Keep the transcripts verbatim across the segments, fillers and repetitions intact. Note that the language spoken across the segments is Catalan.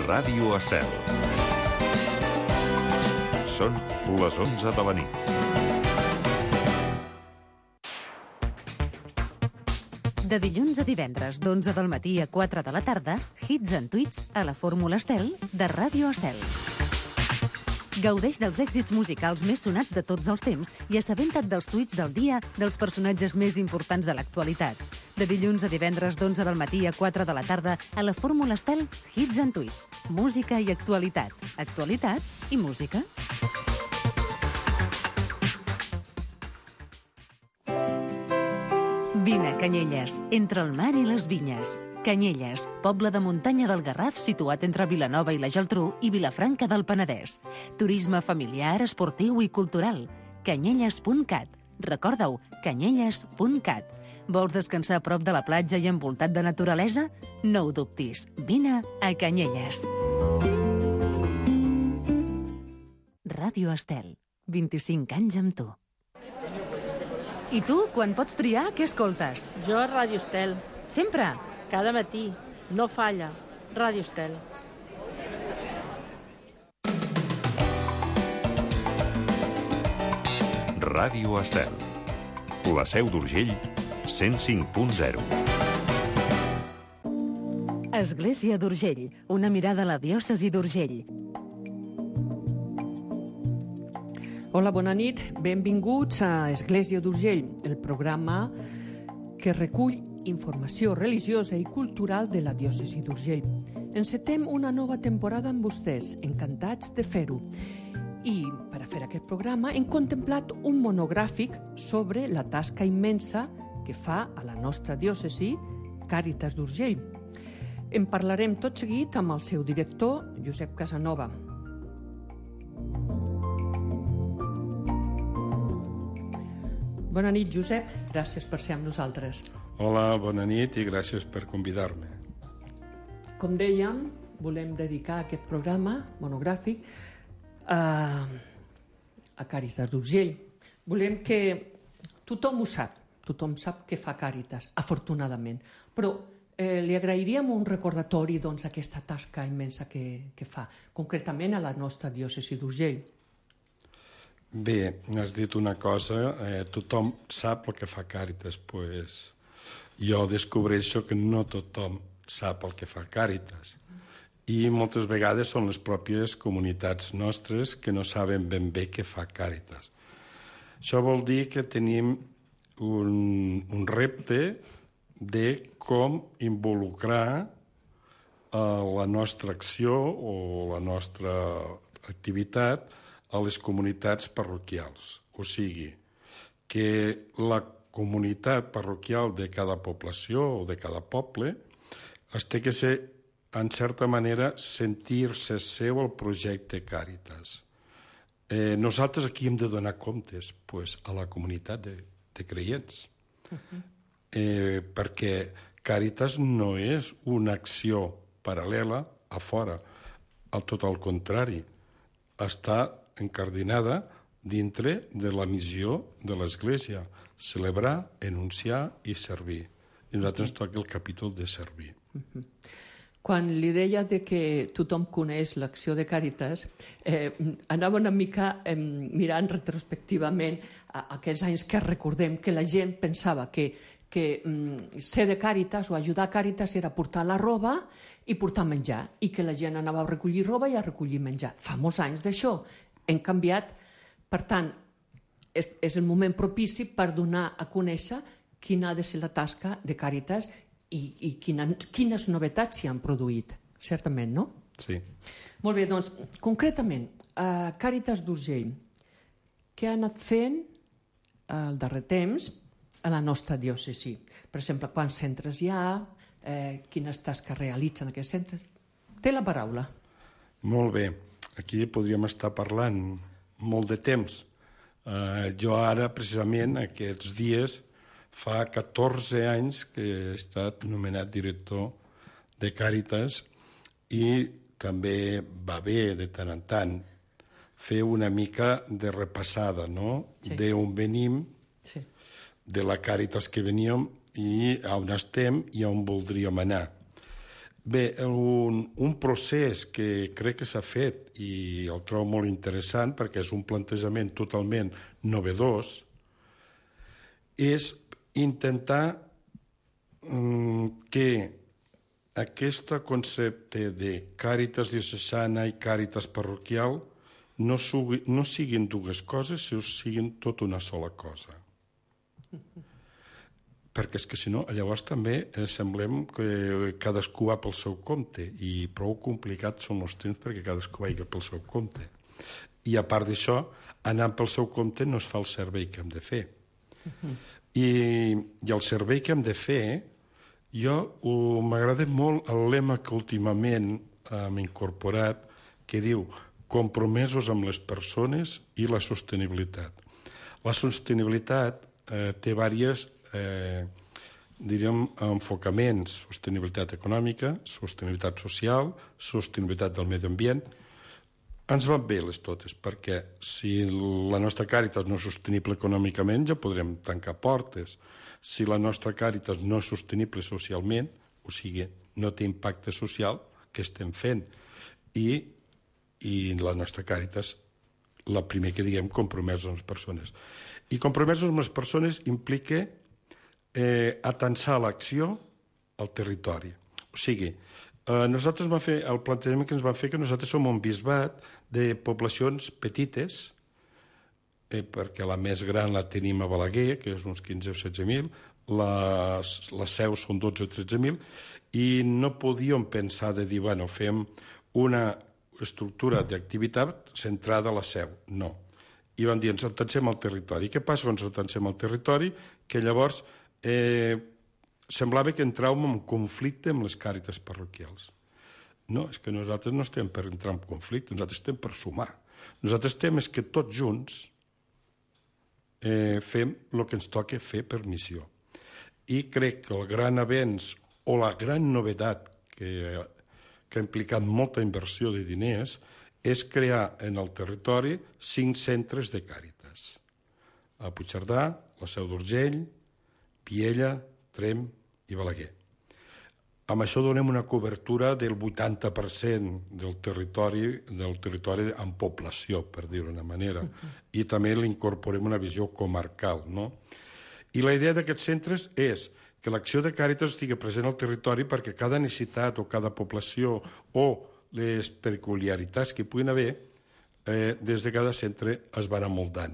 Ràdio Estel. Són les onze de la nit. De dilluns a divendres, d'onze del matí a quatre de la tarda, hits and tweets a la Fórmula Estel de Ràdio Estel. Gaudeix dels èxits musicals més sonats de tots els temps i assabenta't dels tuits del dia dels personatges més importants de l'actualitat. De dilluns a divendres, d'onze del matí a quatre de la tarda, a la Fórmula Estel, hits and tweets, música i actualitat. Actualitat i música. Vine a Canyelles, entre el mar i les vinyes. Canyelles, poble de muntanya del Garraf situat entre Vilanova i la Geltrú i Vilafranca del Penedès. Turisme familiar, esportiu i cultural. Canyelles punt cat. Recorda-ho, canyelles punt cat. Vols descansar a prop de la platja i envoltat de naturalesa? No ho dubtis, vine a Canyelles. Ràdio Estel, vint-i-cinc anys amb tu. I tu, quan pots triar, què escoltes? Jo a Ràdio Estel. Sempre? Cada matí. No falla. Ràdio Estel. Ràdio Estel. La Seu d'Urgell, cent cinc punt zero. Església d'Urgell, una mirada a la diòcesi d'Urgell. Hola, bona nit. Benvinguts a Església d'Urgell, el programa que recull informació religiosa i cultural de la diòcesi d'Urgell. Encetem una nova temporada amb vostès, encantats de fer-ho. I per a fer aquest programa hem contemplat un monogràfic sobre la tasca immensa que fa a la nostra diòcesi Càritas d'Urgell. En parlarem tot seguit amb el seu director, Josep Casanova. Bona nit, Josep. Gràcies per ser amb nosaltres. Hola, bona nit i gràcies per convidar-me. Com dèiem, volem dedicar aquest programa monogràfic a, a Càritas d'Urgell. Volem que tothom ho sap, tothom sap què fa Càritas, afortunadament, però eh, li agrairíem un recordatori doncs, d'aquesta tasca immensa que, que fa, concretament a la nostra diòcesi d'Urgell. Bé, has dit una cosa, eh, tothom sap el que fa Càritas, pues jo descobreixo que no tothom sap el que fa Càritas. I moltes vegades són les pròpies comunitats nostres que no saben ben bé què fa Càritas. Això vol dir que tenim un, un repte de com involucrar eh, la nostra acció o la nostra activitat a les comunitats parroquials. O sigui, que la comunitat parroquial de cada població o de cada poble es té que ser, en certa manera, sentir-se seu el projecte Càritas. Eh, nosaltres aquí hem de donar comptes pues, a la comunitat de, de creients. Uh-huh. eh, perquè Càritas no és una acció paral·lela a fora, al tot al contrari. Està encardinada dintre de la missió de l'Església, celebrar, enunciar i servir. I nosaltres ens toca el capítol de servir. Uh-huh. Quan li deia de que tothom coneix l'acció de Càritas, eh, anava una mica eh, mirant retrospectivament a, a aquells anys que recordem que la gent pensava que, que mm, ser de Càritas o ajudar a Càritas era portar la roba i portar menjar, i que la gent anava a recollir roba i a recollir menjar. Fa molts anys d'això. Hem canviat, per tant, és, és el moment propici per donar a conèixer quina ha de ser la tasca de Càritas i, i quina, quines novetats s'hi han produït, certament, no? Sí. Molt bé, doncs, concretament, a Càritas d'Urgell, què ha anat fent el darrer temps a la nostra diòcesi? Per exemple, quants centres hi ha, eh, quines tasques realitzen aquests centres? Té la paraula. Molt bé. Aquí podríem estar parlant molt de temps. Eh, jo ara, precisament, aquests dies, fa catorze anys que he estat nomenat director de Càritas i també va bé, de tant en tant, fer una mica de repassada, no? Sí. D'on venim, sí. De la Càritas que veníem i on estem i on voldríem anar. Bé, un, un procés que crec que s'ha fet i el trobo molt interessant perquè és un plantejament totalment novedós, és intentar mm, que aquest concepte de càritas diocesana i càritas parroquial no, sugui, no siguin dues coses, sinó siguin tot una sola cosa. Perquè és que si no, llavors també eh, semblem que cadascú va pel seu compte i prou complicats són els temps perquè cadascú vagi pel seu compte. I a part d'això, anant pel seu compte no es fa el servei que hem de fer. Uh-huh. I, I el servei que hem de fer, jo m'agrada molt el lema que últimament hem incorporat, que diu compromesos amb les persones i la sostenibilitat. La sostenibilitat eh, té diverses Eh, diríem, enfocaments: sostenibilitat econòmica, sostenibilitat social, sostenibilitat del medi ambient. Ens van bé les totes, perquè si la nostra càritas no és sostenible econòmicament ja podrem tancar portes. Si la nostra càritas no és sostenible socialment, o sigui, no té impacte social, què estem fent? I, i la nostra càritas, la primer que diguem, compromesos amb les persones. I compromesos amb les persones implica Eh, atensar l'acció al territori. O sigui, eh, nosaltres vam fer, el plantejament que ens van fer que nosaltres som un bisbat de poblacions petites, eh, perquè la més gran la tenim a Balaguer, que és uns quinze o setze mil, les, les seus són dotze o tretze mil, i no podíem pensar de dir, bueno, fem una estructura d'activitat centrada a la seu. No. I van dir, ens atensem al territori. Què passa quan ens atensem al territori? Que llavors Eh, semblava que entràvem en conflicte amb les càritas parroquials. No, és que nosaltres no estem per entrar en conflicte, nosaltres estem per sumar. Nosaltres estem és que tots junts eh, fem el que ens toca fer per missió. I crec que el gran avenç o la gran novetat que, que ha implicat molta inversió de diners és crear en el territori cinc centres de càritas. A Puigcerdà, la Seu d'Urgell, Viella, Tremp i Balaguer. Amb això donem una cobertura del vuitanta per cent del territori, del territori en població, per dir-ho d'una manera, uh-huh. I també l'incorporem una visió comarcal. No? I la idea d'aquests centres és que l'acció de càritas estigui present al territori perquè cada necessitat o cada població o les peculiaritats que puguin haver eh, des de cada centre es van amoldant.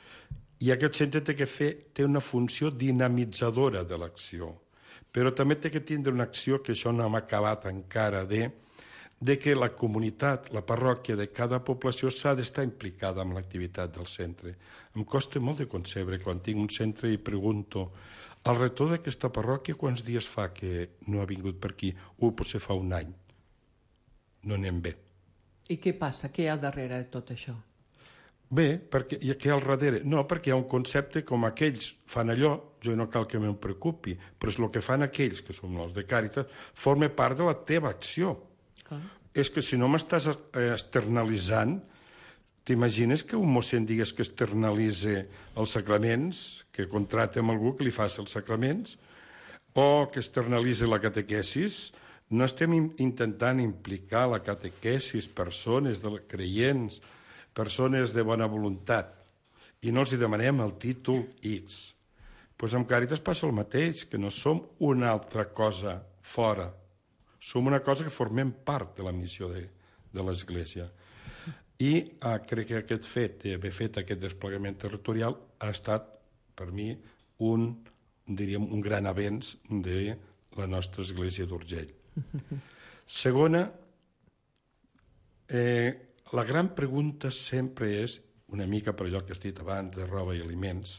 I aquest centre té que fer, té una funció dinamitzadora de l'acció, però també té que tindre una acció, que això no hem acabat encara de, de que la comunitat, la parròquia de cada població s'ha d'estar implicada en l'activitat del centre. Em costa molt de concebre quan tinc un centre i pregunto el rector d'aquesta parròquia quants dies fa que no ha vingut per aquí? O potser fa un any. No anem bé. I què passa? Què hi ha darrere de tot això? Bé, perquè hi ha què al darrere? No, perquè hi ha un concepte com aquells fan allò, jo no cal que me'n preocupi, però és el que fan aquells, que són els de Càritas, forma part de la teva acció. Clar. És que si no m'estàs externalitzant, t'imagines que un mossèn digués que externalitza els sacraments, que contrata amb algú que li faci els sacraments, o que externalitza la catequesis? No estem intentant implicar la catequesis persones de creients, persones de bona voluntat, i no els demanem el títol X. Doncs amb Càritas passa el mateix, que no som una altra cosa fora. Som una cosa que formem part de la missió de, de l'Església. I ah, crec que aquest fet d'haver fet aquest desplegament territorial ha estat, per mi, un, diríem, un gran avenç de la nostra Església d'Urgell. Segona, eh, la gran pregunta sempre és, una mica per allò que has dit abans, de roba i aliments,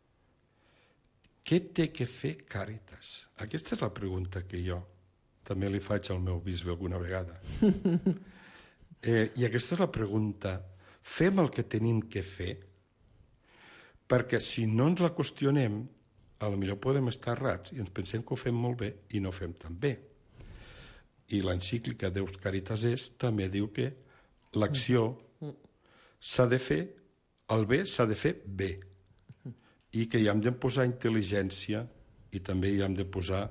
què té que fer Càritas? Aquesta és la pregunta que jo també li faig al meu bisbe alguna vegada. Eh, I aquesta és la pregunta. Fem el que tenim que fer? Perquè si no ens la qüestionem, a lo millor podem estar errats i ens pensem que ho fem molt bé i no ho fem tan bé. I l'encíclica Deus Caritatis també diu que l'acció s'ha de fer, el bé s'ha de fer bé, i que hi hem de posar intel·ligència i també hi hem de posar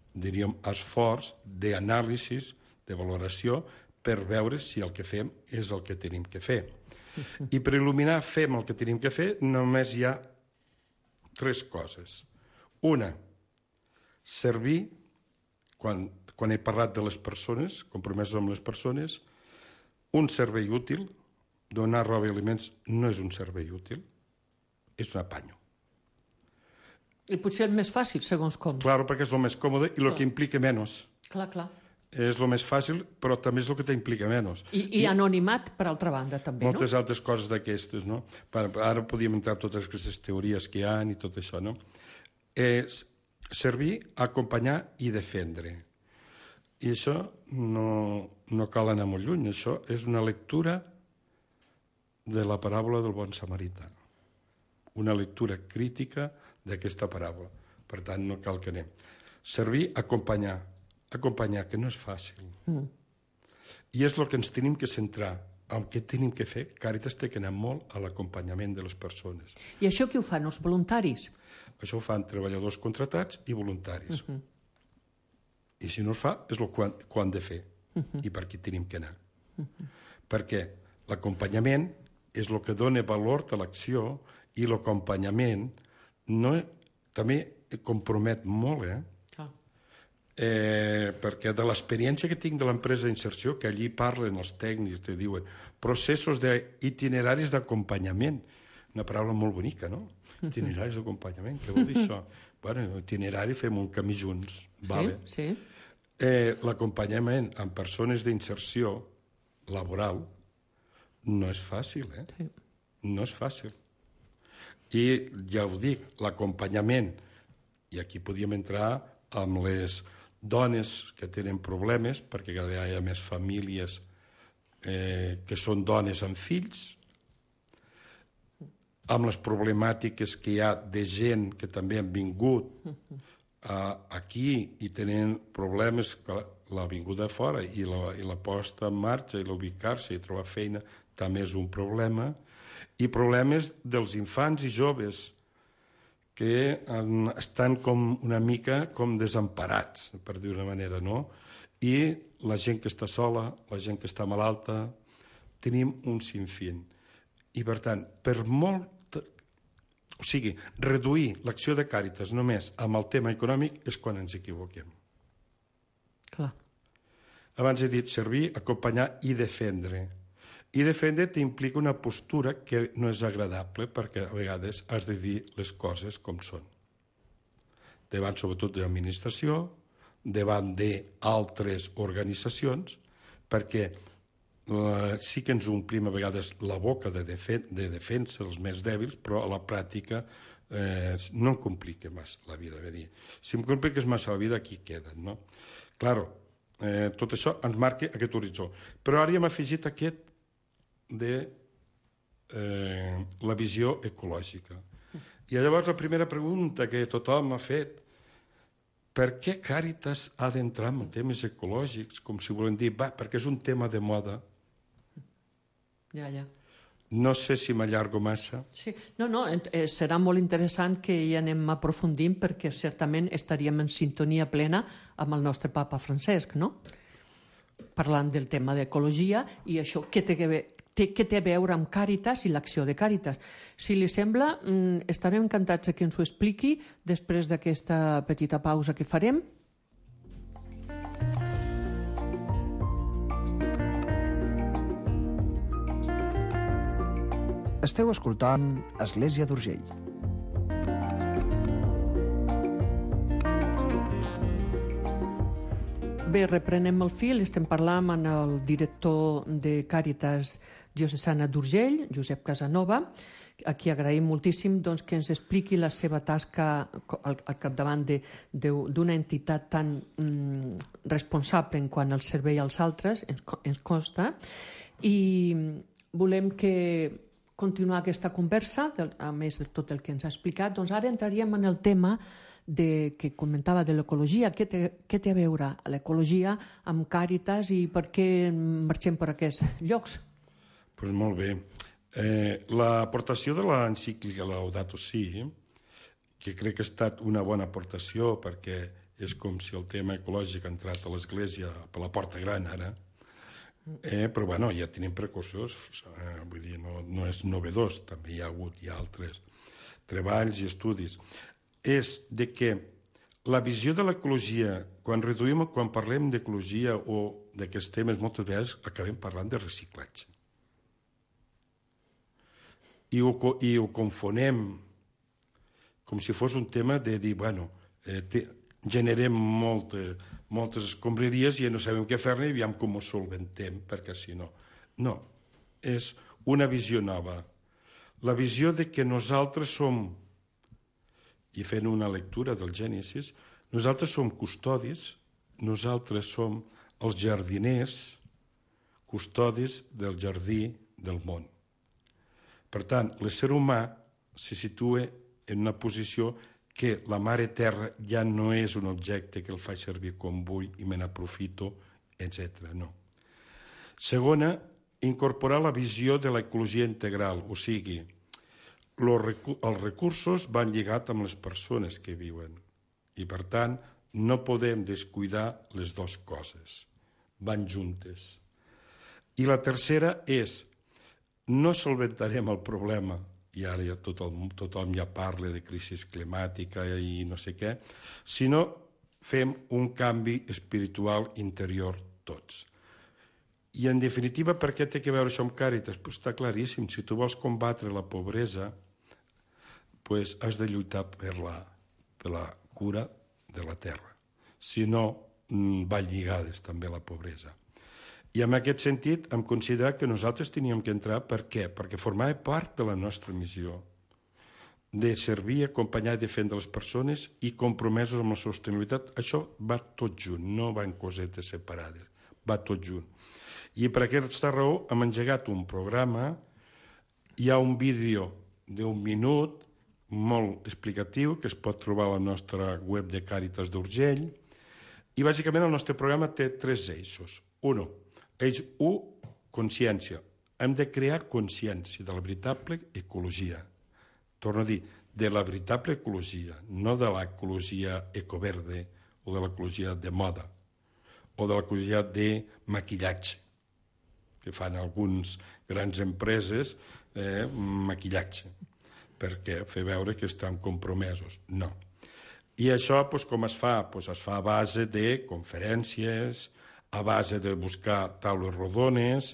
diríem, esforç d'anàlisi, de valoració, per veure si el que fem és el que tenim que fer. I per il·luminar fem el que tenim que fer, només hi ha tres coses. Una, servir, quan, quan he parlat de les persones, compromesos amb les persones, un servei útil, donar roba i aliments no és un servei útil, és un apanyo. I potser el més fàcil, segons com. Claro, perquè és el més còmode i el que implica menys. Clar, clar. És el més fàcil, però també és el que t'implica menys. I, i anonimat, per altra banda, també, no? Moltes altres coses d'aquestes, no? Ara podíem entrar en totes aquestes teories que hi ha i tot això, no? És servir, acompanyar i defendre. I això no, no cal anar molt lluny. Això és una lectura de la paràbola del bon samarità. Una lectura crítica d'aquesta paràbola. Per tant, no cal que anem. Servir, acompanyar. Acompanyar, que no és fàcil. Mm. I és el que ens tenim que centrar. En què tenim que fer? Càritas té que anar molt a l'acompanyament de les persones. I això qui ho fan, els voluntaris? Això ho fan treballadors contratats i voluntaris. Uh-huh. I si no es fa, és el que han, que han de fer. Uh-huh. I per aquí tenim que anar. Uh-huh. Perquè l'acompanyament és el que dona valor a l'acció i l'acompanyament no, també compromet molt, eh? Eh, perquè de l'experiència que tinc de l'empresa d'inserció, que allí parlen els tècnics, te diuen processos d'itineraris d'acompanyament, una paraula molt bonica, no? Itineraris d'acompanyament, què vol dir això? Bueno, itinerari, fem un camí junts, vale? Sí, sí. Eh, l'acompanyament amb persones d'inserció laboral no és fàcil, eh? Sí. No és fàcil. I ja ho dic, l'acompanyament, i aquí podíem entrar amb les dones que tenen problemes, perquè cada vegada hi ha més famílies eh, que són dones amb fills, amb les problemàtiques que hi ha de gent que també han vingut eh, aquí i tenen problemes, que la vinguda fora i la, i la posta en marxa i l'ubicar-se i trobar feina també és un problema, i problemes dels infants i joves que estan com una mica com desemparats, per dir d'una manera, no? I la gent que està sola, la gent que està malalta, tenim un sinfín. I, per tant, per molt... O sigui, reduir l'acció de Càritas només amb el tema econòmic és quan ens equivoquem. Clar. Abans he dit servir, acompanyar i defendre. I defendre t'implica una postura que no és agradable perquè a vegades has de dir les coses com són. Davant sobretot de l'administració, davant d'altres organitzacions, perquè eh, sí que ens omplim a vegades la boca de, defen de defensa dels més dèbils, però a la pràctica eh, no em complica massa la vida. Dir. Si em compliques massa la vida, aquí queden. No? Claro, eh, tot això ens marca aquest horitzó. Però ara hem afegit aquest de eh, la visió ecològica. I llavors la primera pregunta que tothom ha fet, per què Càritas ha d'entrar en temes ecològics? Com si volen dir, va, perquè és un tema de moda. Ja, ja. No sé si m'allargo massa. Sí. No, no, eh, serà molt interessant que hi anem aprofundint perquè certament estaríem en sintonia plena amb el nostre papa Francesc, no? Parlant del tema d'ecologia i això, què té que veure què té a veure amb Càritas i l'acció de Càritas. Si li sembla, estarem encantats que ens ho expliqui després d'aquesta petita pausa que farem. Esteu escoltant Església d'Urgell. Bé, reprenem el fil. Estem parlant amb el director de Càritas Diocesana d'Urgell, Josep Casanova, a qui agraïm moltíssim doncs, que ens expliqui la seva tasca al, al capdavant d'una entitat tan mm, responsable en quant al servei als altres, ens, ens consta, i volem que continuar aquesta conversa, a més de tot el que ens ha explicat. Doncs ara entraríem en el tema de, que comentava de l'ecologia. Què té, què té a veure l'ecologia amb Càritas i per què marxem per aquests llocs? Pues molt bé. Eh, l'aportació de l'encíclica Laudato Si, que crec que ha estat una bona aportació perquè és com si el tema ecològic ha entrat a l'Església per la porta gran ara, eh, però bueno, ja tenim precursors, eh, vull dir, no, no és novedós, també hi ha hagut hi ha altres treballs i estudis. És de que la visió de l'ecologia, quan reduïm, quan parlem d'ecologia o d'aquests temes, moltes vegades acabem parlant de reciclatge. I ho, i ho confonem com si fos un tema de dir, bueno, eh, te, generem molta, moltes escombraries i ja no sabem què fer-ne i aviam com ho solventem, perquè si no... No, és una visió nova. La visió de que nosaltres som, i fent una lectura del Gènesis, nosaltres som custodis, nosaltres som els jardiners, custodis del jardí del món. Per tant, l'ésser humà se situa en una posició que la mare terra ja no és un objecte que el fa servir com vull i me n'aprofito, etcètera. No. Segona, incorporar la visió de l'ecologia integral, o sigui, els recursos van lligats amb les persones que viuen i, per tant, no podem descuidar les dues coses, van juntes. I la tercera és, no solventarem el problema, i ara ja tothom, tothom ja parla de crisi climàtica i no sé què, sinó fem un canvi espiritual interior tots. I, en definitiva, per què té que veure això amb Càritas? Pues està claríssim, si tu vols combatre la pobresa, pues has de lluitar per la, per la cura de la terra. Si no, va lligades també la pobresa. I en aquest sentit hem considerat que nosaltres teníem que entrar. Per què? Perquè formava part de la nostra missió de servir, acompanyar i defendre les persones i compromesos amb la sostenibilitat. Això va tot junt, no va en cosetes separades, va tot junt. I per aquesta raó hem engegat un programa, hi ha un vídeo d'un minut molt explicatiu que es pot trobar a la nostra web de Càritas d'Urgell i bàsicament el nostre programa té tres eixos. Un, eix u, consciència. Hem de crear consciència de la veritable ecologia. Torno a dir, de la veritable ecologia, no de l'ecologia ecoverde o de l'ecologia de moda o de l'ecologia de maquillatge que fan algunes grans empreses, eh, maquillatge, perquè fer veure que estan compromesos. No. I això, doncs, com es fa? Doncs es fa a base de conferències, a base de buscar taules rodones,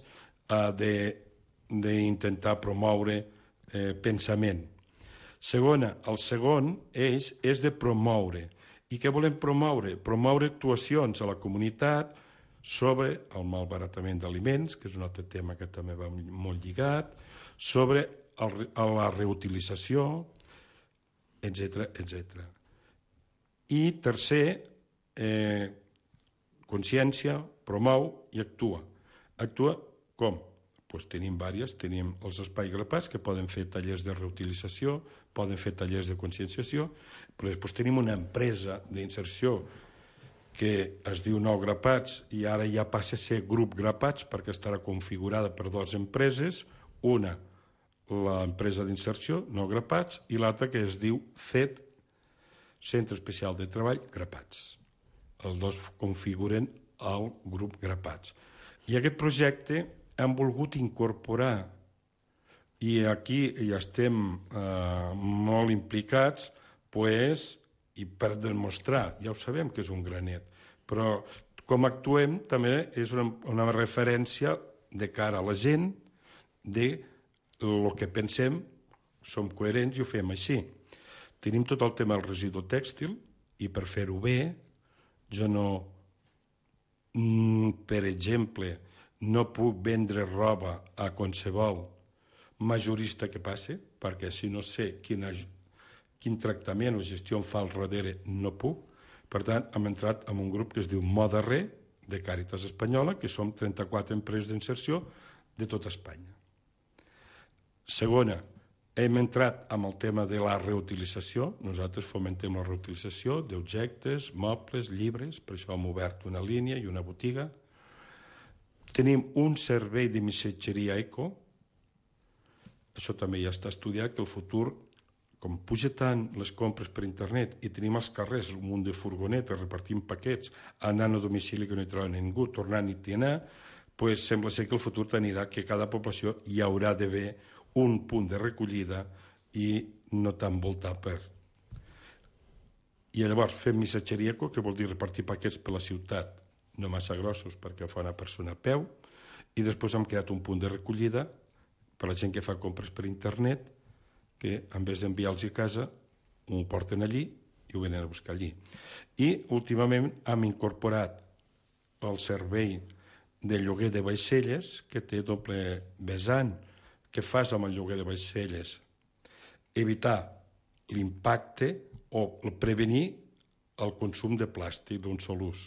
d'intentar promoure eh, pensament. Segona, el segon eix és de promoure. I què volem promoure? Promoure actuacions a la comunitat sobre el malbaratament d'aliments, que és un altre tema que també va molt lligat, sobre el, la reutilització, etcètera, etcètera. I tercer, eh, consciència, promou i actua. Actua com? Pues tenim diverses, tenim els espais grapats que poden fer tallers de reutilització, poden fer tallers de conscienciació, però després tenim una empresa d'inserció que es diu Nou Grapats i ara ja passa a ser Grup Grapats perquè estarà configurada per dues empreses, una l'empresa d'inserció, Nou Grapats, i l'altra que es diu C E T, Centre Especial de Treball Grapats. Els dos configuren el Grup Grapats. I aquest projecte hem volgut incorporar, i aquí hi estem eh, molt implicats, pues, i per demostrar, ja ho sabem que és un granet, però com actuem també és una, una referència de cara a la gent de el que pensem, som coherents i ho fem així. Tenim tot el tema del residu tèxtil i per fer-ho bé, jo no, per exemple, no puc vendre roba a qualsevol majorista que passi, perquè si no sé quina, quin tractament o gestió em fa al darrere, no puc. Per tant, hem entrat en un grup que es diu Moda Re, de Càritas Espanyola, que som trenta-quatre empreses d'inserció de tot Espanya. Segona, hem entrat en el tema de la reutilització. Nosaltres fomentem la reutilització d'objectes, mobles, llibres, per això hem obert una línia i una botiga. Tenim un servei de missatgeria eco. Això també ja està estudiat, que el futur, com puja tant les compres per internet i tenim als carrers un munt de furgonetes repartint paquets, anant a domicili que no hi troba ningú, tornant i anar, pues sembla ser que el futur anirà que cada població hi haurà d'haver un punt de recollida i no tan voltat per... I llavors fem missatgeria, que vol dir repartir paquets per la ciutat, no massa grossos perquè fa una persona a peu, i després hem creat un punt de recollida per a la gent que fa compres per internet, que en vez d'enviar-los a casa ho porten allí i ho venen a buscar allí. I últimament hem incorporat el servei de lloguer de vaixelles, que té doble vessant. Què fas amb el lloguer de vaixelles? Evitar l'impacte o prevenir el consum de plàstic d'un sol ús.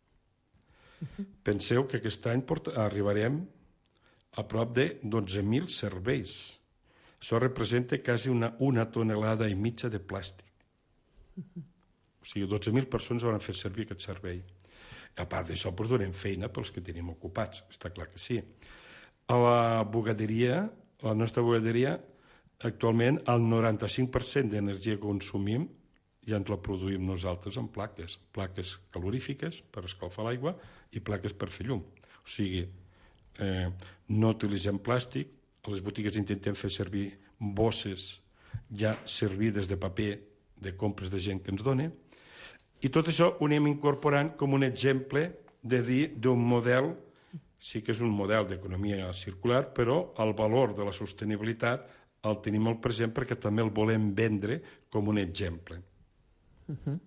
Penseu que aquest any arribarem a prop de dotze mil serveis. Això representa quasi una, una tonelada i mitja de plàstic. O sigui, dotze mil persones van fer servir aquest servei. I a part d'això, doncs, donem feina pels que tenim ocupats, està clar que sí. A la bugaderia, a la nostra bugaderia, actualment el noranta-cinc per cent d'energia que consumim ja ens la produïm nosaltres en plaques, plaques calorífiques per escalfar l'aigua i plaques per fer llum. O sigui, eh, no utilitzem plàstic, a les botigues intentem fer servir bosses ja servides de paper de compres de gent que ens dona, i tot això ho anem incorporant com un exemple de dir d'un model, sí que és un model d'economia circular, però el valor de la sostenibilitat el tenim molt present perquè també el volem vendre com un exemple. Uh-huh.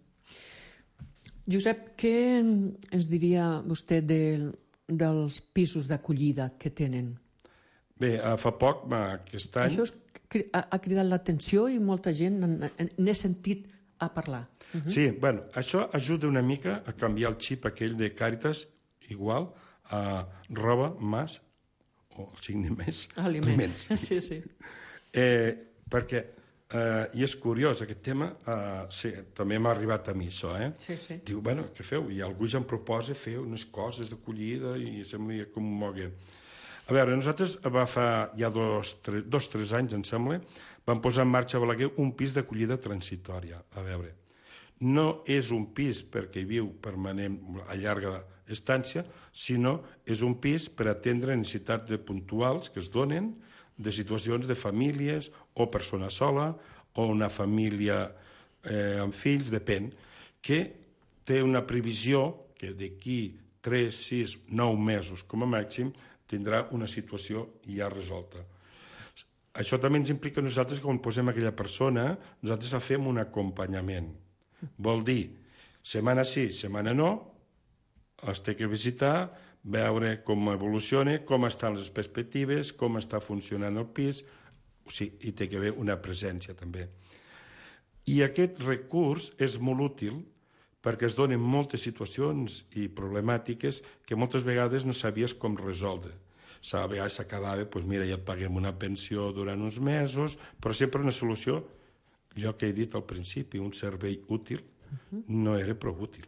Josep, què ens diria vostè de, dels pisos d'acollida que tenen? Bé, fa poc, aquest any... Això és, ha, ha cridat l'atenció i molta gent n'he sentit a parlar. Uh-huh. Sí, bueno, això ajuda una mica a canviar el xip aquell de Càritas igual a roba, mas, o el signe més, aliments. aliments. Sí, sí. Eh, perquè, eh, i és curiós, aquest tema, eh, sí, també m'ha arribat a mi això, eh? Sí, sí. Diu, bueno, què feu? I algú ja em proposa fer unes coses d'acollida i sembla com un mogue. A veure, nosaltres va fa ja dos, tres, dos, tres anys, em sembla, vam posar en marxa a Balaguer un pis d'acollida transitòria. A veure, no és un pis perquè hi viu permanent a llarga estància, sinó és un pis per atendre necessitats de puntuals que es donen, de situacions de famílies o persona sola o una família eh, amb fills, depèn, que té una previsió que d'aquí tres, sis, nou mesos com a màxim tindrà una situació ja resolta. Això també ens implica nosaltres que quan posem aquella persona, nosaltres fem un acompanyament. Vol dir, setmana sí, setmana no, els té que visitar, veure com evoluciona, com estan les perspectives, com està funcionant el pis, o sigui, hi té que haver una presència també. I aquest recurs és molt útil perquè es donen moltes situacions i problemàtiques que moltes vegades no sabies com resoldre. A vegades s'acabava, doncs mira, ja et paguem una pensió durant uns mesos, però sempre una solució, allò que he dit al principi, un servei útil, no era prou útil.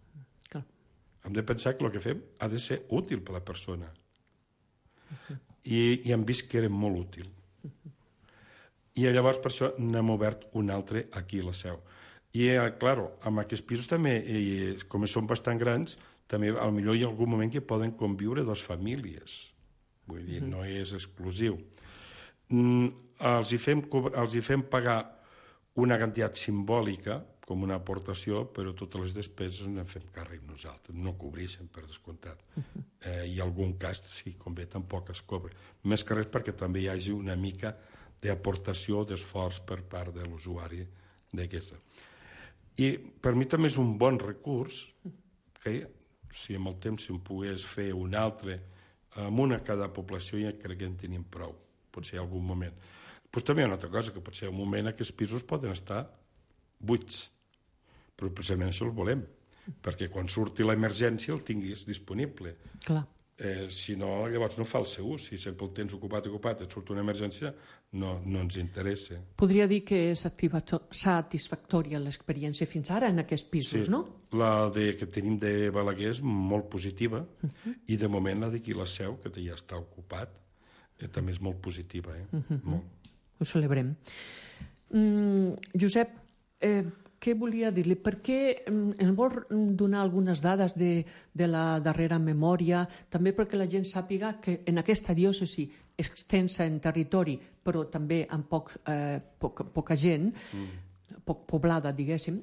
Hem de pensar que el que fem ha de ser útil per a la persona. Uh-huh. I, I hem vist que era molt útil. Uh-huh. I llavors per això n'hem obert un altre aquí a la Seu. I, clar, amb aquests pisos també, i, com són bastant grans, també potser hi ha algun moment que poden conviure dues famílies. Vull dir, uh-huh. no és exclusiu. Mm, els, hi fem, els hi fem pagar una quantitat simbòlica, com una aportació, però totes les despeses en fem càrrec nosaltres, no cobreixen per descomptat. Uh-huh. Eh, I algun cas, si convé, tampoc es cobra. Més que res perquè també hi hagi una mica d'aportació, d'esforç per part de l'usuari d'aquesta. I per mi també és un bon recurs que, si amb el temps se'n pogués fer un altre, amb una a cada població, ja crec que en tenim prou, potser en algun moment. Però també hi ha una altra cosa, que potser en un moment aquests pisos poden estar buits, però precisament això el volem, perquè quan surti l'emergència el tinguis disponible. Clar. Eh, si no, llavors no fa el seu ús. Si sempre el tens ocupat, ocupat, et surt una emergència, no, no ens interessa. Podria dir que és satisfactòria l'experiència fins ara en aquests pisos, sí, no? La de, que tenim de Balaguer és molt positiva, uh-huh. i de moment la d'aquí la Seu, que ja està ocupat, eh, també és molt positiva. Eh? Uh-huh. Molt. Ho celebrem. Mm, Josep, eh, què volia dir-li? Per què ens vol donar algunes dades de, de la darrera memòria, també perquè la gent sàpiga que en aquesta diòcesi extensa en territori, però també amb poc, eh, poc, poca gent, mm. poc poblada, diguéssim,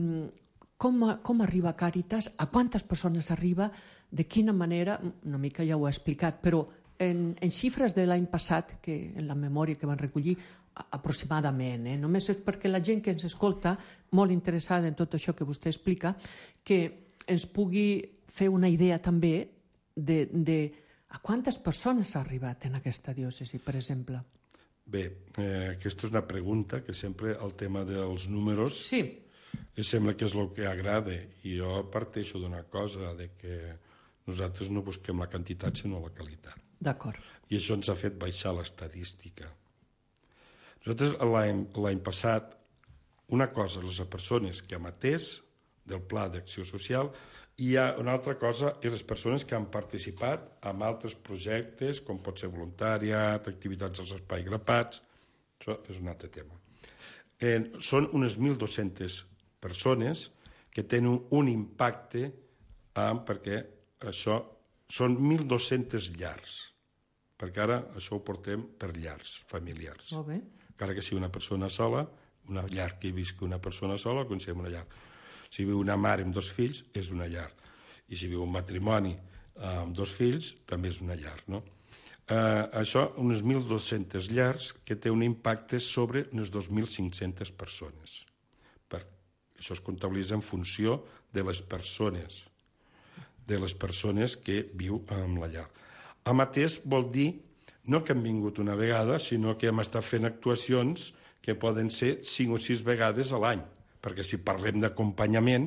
com, com arriba Càritas, a quantes persones arriba, de quina manera, una mica ja ho he explicat, però en, en xifres de l'any passat, que en la memòria que van recollir, aproximadament, eh? Només és perquè la gent que ens escolta, molt interessada en tot això que vostè explica, que ens pugui fer una idea també de, de a quantes persones ha arribat en aquesta diòcesi, per exemple. Bé, eh, aquesta és una pregunta que sempre el tema dels números sí. sembla que és el que agrada, i jo parteixo d'una cosa, de que nosaltres no busquem la quantitat sinó la qualitat. D'acord. I això ens ha fet baixar l'estadística. Nosaltres l'any passat, una cosa, les persones que hem atès del Pla d'Acció Social, i hi ha una altra cosa, i les persones que han participat en altres projectes, com pot ser voluntariat, activitats als espais grapats, això és un altre tema. Eh, són unes mil dues-centes persones que tenen un impacte, eh, perquè això són mil dues-centes llars, perquè ara això ho portem per llars familiars. Molt bé. Encara que sigui una persona sola, una llar que hi visqui una persona sola, considerem una llar. Si viu una mare amb dos fills, és una llar. I si viu un matrimoni amb dos fills, també és una llar. No? Eh, això, unes mil dues-centes llars que té un impacte sobre unes dos mil cinc-centes persones. Per, això es comptabilitza en funció de les persones, de les persones que viu en la llar. Amatès vol dir no que hem vingut una vegada, sinó que hem estat fent actuacions que poden ser cinc o sis vegades a l'any, perquè si parlem d'acompanyament,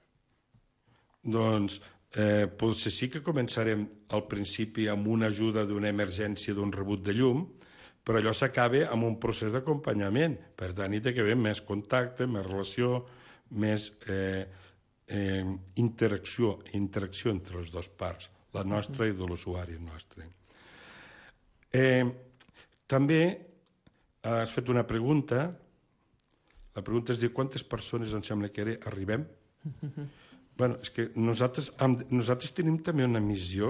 doncs eh, potser sí que començarem al principi amb una ajuda d'una emergència d'un rebut de llum, però allò s'acaba amb un procés d'acompanyament. Per tant, hi ha que haver més contacte, més relació, més eh, eh, interacció, interacció entre les dues parts, la nostra i de l'usuari nostre. Eh, també has fet una pregunta. La pregunta és de quantes persones em sembla que era, arribem. Mm-hmm. Bueno, és que nosaltres, nosaltres tenim també una missió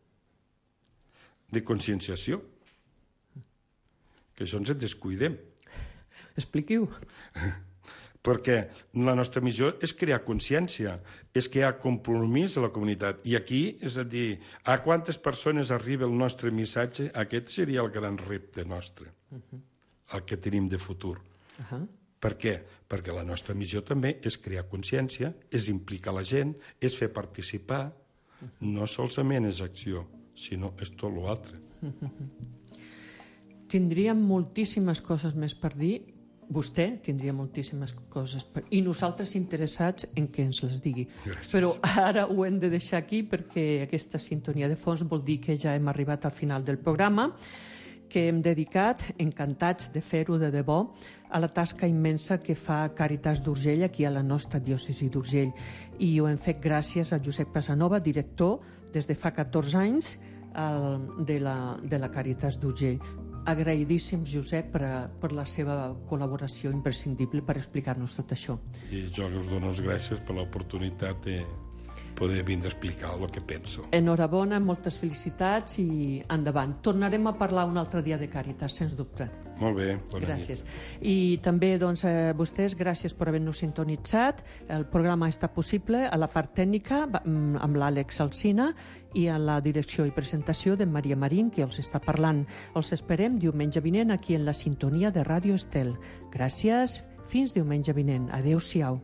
de conscienciació, que això ens en descuidem. Expliquiu. Perquè la nostra missió és crear consciència, és crear compromís a la comunitat. I aquí, és a dir, a quantes persones arriba el nostre missatge, aquest seria el gran repte nostre, uh-huh. el que tenim de futur. Uh-huh. Per què? Perquè la nostra missió també és crear consciència, és implicar la gent, és fer participar, uh-huh. no solament és acció, sinó és tot l'altre. Uh-huh. Tindríem moltíssimes coses més per dir. Vostè tindria moltíssimes coses per... i nosaltres interessats en que ens les digui. Gràcies. Però ara ho hem de deixar aquí perquè aquesta sintonia de fons vol dir que ja hem arribat al final del programa, que hem dedicat, encantats de fer-ho de debò, a la tasca immensa que fa Càritas d'Urgell aquí a la nostra diòcesi d'Urgell. I ho hem fet gràcies a Josep Casanova, director des de fa catorze anys de la, de la Càritas d'Urgell. Agraïdíssims, Josep, per, per la seva col·laboració imprescindible per explicar-nos tot això. I jo us dono les gràcies per l'oportunitat de poder vindre a explicar el que penso. Enhorabona, moltes felicitats i endavant. Tornarem a parlar un altre dia de Càritas, sens dubte. Molt bé, bona gràcies. nit. I també doncs, a vostès, gràcies per haver-nos sintonitzat. El programa està possible a la part tècnica amb l'Àlex Alsina i a la direcció i presentació de Maria Marín, que els està parlant. Els esperem diumenge vinent aquí en la sintonia de Ràdio Estel. Gràcies, fins diumenge vinent. Adéu-siau.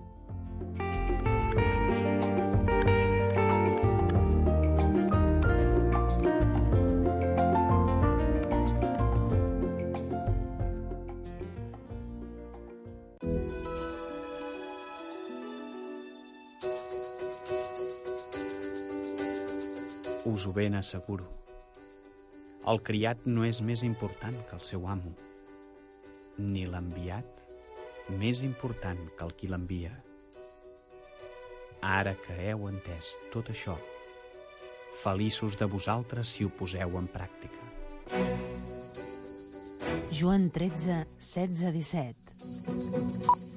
Us ho ben asseguro. El criat no és més important que el seu amo, ni l'enviat més important que el qui l'envia. Ara que heu entès tot això, feliços de vosaltres si ho poseu en pràctica. Joan tretze, setze, disset. Càritas.